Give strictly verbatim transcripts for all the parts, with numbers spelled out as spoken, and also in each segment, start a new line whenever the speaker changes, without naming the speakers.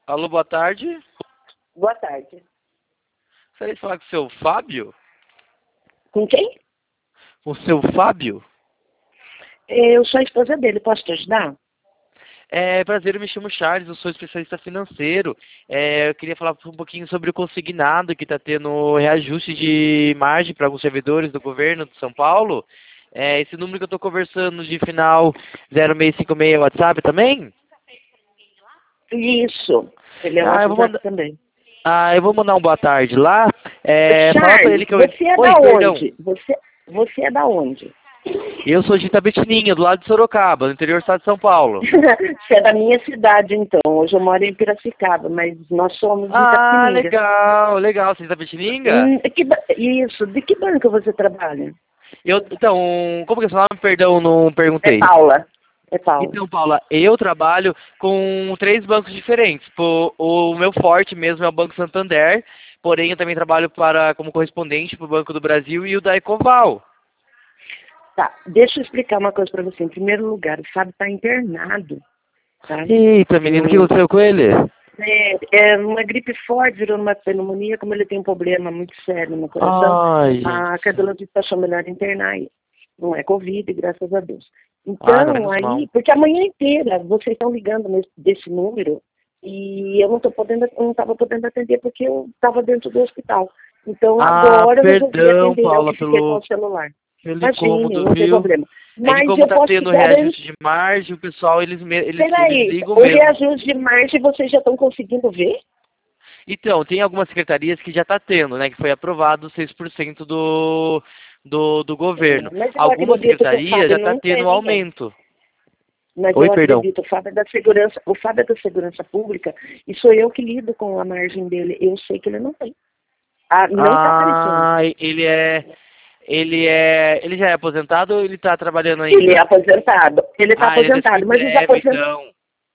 Alô, boa tarde.
Boa tarde.
Gostaria de falar com o seu Fábio?
Com quem?
Com o seu Fábio?
Eu sou a esposa dele, posso te ajudar?
É, prazer, eu me chamo Charles, eu sou especialista financeiro. É, eu queria falar um pouquinho sobre o consignado que está tendo reajuste de margem para alguns servidores do governo de São Paulo. É, esse número que eu estou conversando de final zero seis cinco seis é o WhatsApp também?
Isso. Ele é o
Ah, eu vou
WhatsApp
mandar,
também.
ah, eu vou mandar um boa tarde lá. É, fala para ele
Charles,
que eu...
você é
Oi,
da
perdão.
onde? Você, você é da onde?
Eu sou de Itapetininga, do lado de Sorocaba, no interior do estado de São Paulo.
Você é da minha cidade, então. Hoje eu moro em Piracicaba, mas nós somos de
Ah,
Itapetininga.
legal, legal. Você é de Itapetininga?
Hum, que ba- isso. De que banco você trabalha?
Eu, então, como que é seu nome? Perdão, não
É
perguntei.
Paula. É Paula.
Então, Paula, eu trabalho com três bancos diferentes. Pô, o meu forte mesmo é o Banco Santander, porém eu também trabalho para, como correspondente para o Banco do Brasil e o da Ecoval.
Tá, deixa eu explicar uma coisa pra você. Em primeiro lugar, o Fábio tá internado, tá?
Eita, menino, o que
Eu,
aconteceu com ele?
É, é uma gripe forte, virou uma pneumonia, como ele tem um problema muito sério no coração,
Ai,
a
gente.
cardiologista achou melhor internar ele. Não é Covid, graças a Deus.
Ah, não,
Então,
menos mal.
aí, porque a manhã inteira vocês estão ligando nesse, desse número e eu não tô podendo, eu não estava podendo atender porque eu estava dentro do hospital. Então,
Ah,
agora eu resolvi
perdão,
atender, eu
Paula,
que fiquei com
pelo,
o celular.
pelo
Imagine,
incômodo,
não tem
viu?
problema.
É que
Mas
como
eu
tá
posso te
tendo
garantir.
reajuste de margem, o pessoal, eles, me- eles, eles
Peraí,
ligam
o
mesmo.
reajuste de margem vocês já estão conseguindo ver?
Então, tem algumas secretarias que já está tendo, né? Que foi aprovado seis por cento do, do, do governo.
É, mas eu
Algumas
acredito que o
secretarias já
Fábio
está
não
tendo um
tem.
aumento.
Mas
Oi,
eu
perdão.
acredito, o Fábio é da segurança, o Fábio é da segurança pública e sou eu que lido com a margem dele. Eu sei que ele não tem. Ah, não está aparecendo.
Ah, ele é... Ele é... Ele já é aposentado ou ele está trabalhando
Ele é
ainda?
aposentado. Ele está
Ah, ele é da
aposentado, mas os
S P Prev,
aposentados.
então.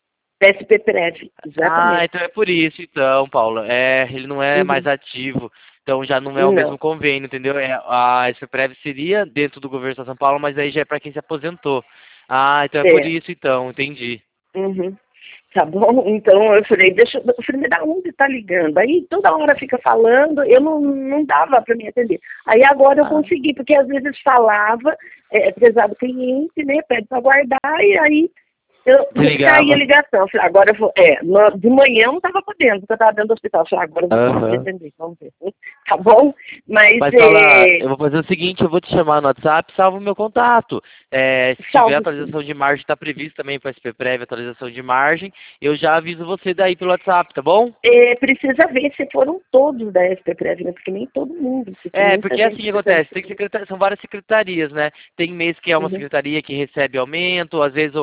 S P Prev,
Ah,
exatamente.
então é por isso, então, Paulo. É, ele não é mais
Uhum.
ativo. Então já não é o mesmo
Não.
convênio, entendeu? É, a S P Prev seria dentro do governo de São Paulo, mas aí já é para quem se aposentou. Ah, então é por
É.
isso, então, entendi.
Uhum. Tá bom? Então eu falei, deixa eu falei, me dá onde tá ligando. Aí toda hora fica falando, eu não, não dava para me atender. Aí agora eu
Ah,
consegui, porque às vezes falava, é, prezado cliente, né, pede para guardar, e aí eu caía a
desligava.
ligação. Eu falei, agora eu vou. É, no, de manhã eu não estava podendo, porque eu estava dentro do hospital. Eu falei, agora eu vou conseguir
Aham.
atender, vamos ver. Tá bom? Mas
Mas fala,
é,
eu vou fazer o seguinte, eu vou te chamar no WhatsApp, salva o meu contato. É, se tiver
salve sim.
atualização de margem, está previsto também para S P Prev, atualização de margem, eu já aviso você daí pelo WhatsApp, tá bom?
É, precisa ver se foram todos da S P Prev, né? Porque nem todo mundo, porque
É,
muita
porque é assim
gente
que
precisa.
acontece, tem secretar- são várias secretarias, né? Tem mês que é uma
Uhum.
secretaria que recebe aumento, às vezes o,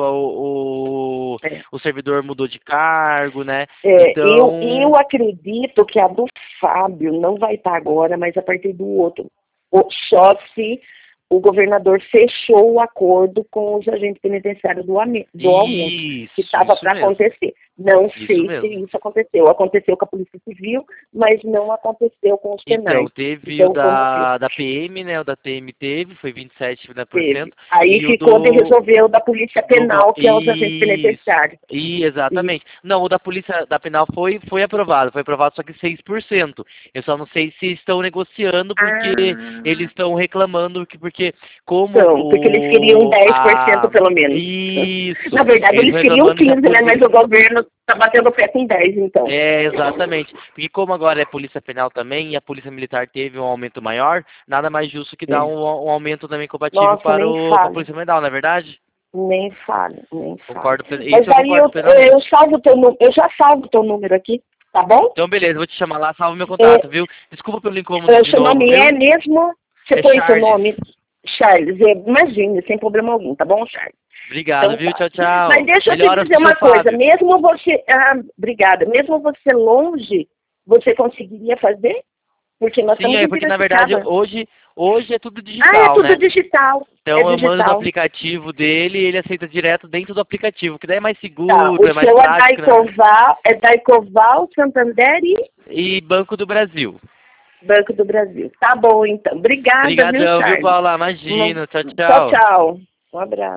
o,
É.
o servidor mudou de cargo, né?
É, eu,
Então,
eu acredito que a do Fábio não vai estar agora, mas a partir do outro. O- Só se o governador fechou o acordo com os agentes penitenciários do, ame- do aumento, que
isso,
estava
isso
para
mesmo,
acontecer. Não
isso
sei se
mesmo.
isso aconteceu. Aconteceu com a Polícia Civil, mas não aconteceu com os
Então,
penais.
teve o
Então, como que
da, da P M, né? O da T M teve, foi vinte e sete por
teve?
cento,
Aí
e o
ficou de
do,
resolver o da Polícia
do go-
Penal, que é os agentes
isso,
penitenciários.
e
Isso.
exatamente. Não, o da polícia da penal foi foi aprovado, foi aprovado só que seis por cento. Eu só não sei se estão negociando porque eles
Ah,
estão reclamando que porque como
então, porque eles queriam
o
dez por cento
a
pelo menos. Na
isso,
verdade,
eles
eles
estão
queriam
reclamando que a
quinze, né? Mas
polícia
o governo está batendo o pé com dez, então.
é, exatamente. Porque como agora é polícia penal também e a polícia militar teve um aumento maior, nada mais justo que dar
É.
um, um aumento também compatível
Nossa,
para
nem
o para a
fale.
polícia militar, não é verdade?
Nem fale, nem fale.
Concordo, plen-
Mas
isso eu
aí
concordo
eu, eu
plenamente.
salvo teu número, eu já salvo teu número aqui, tá bom?
Então, beleza, vou te chamar lá, salva meu
É,
contato, viu? Desculpa pelo incômodo
é,
de
seu
novo,
nome é
viu?
mesmo? Você
É
põe seu
Charles.
nome, Charles. É, imagine, sem problema algum, tá bom, Charles?
Obrigado,
Então
viu?
tá.
Tchau,
Mas
tchau.
deixa eu te
Melhoras
dizer
pro seu
uma coisa,
Fábio.
mesmo você, ah, obrigada, mesmo você longe, você conseguiria fazer? Porque nós
Sim,
estamos
é
em
porque na verdade
Piracicaba.
hoje, hoje é tudo
Ah, é
digital,
tudo
né?
digital. É
Então eu mando no
digital.
aplicativo dele e ele aceita direto dentro do aplicativo, que daí é mais
Tá.
seguro,
O
é mais
seu é da
prático, né?
Ecoval, é da Ecoval, Santander e
E Banco do Brasil.
Banco do Brasil. Tá bom, então. Obrigada, viu,
Obrigadão, viu,
Charles?
Paula?
Uma-
Imagina. Tchau,
Tchau,
tchau.
tchau. Um abraço.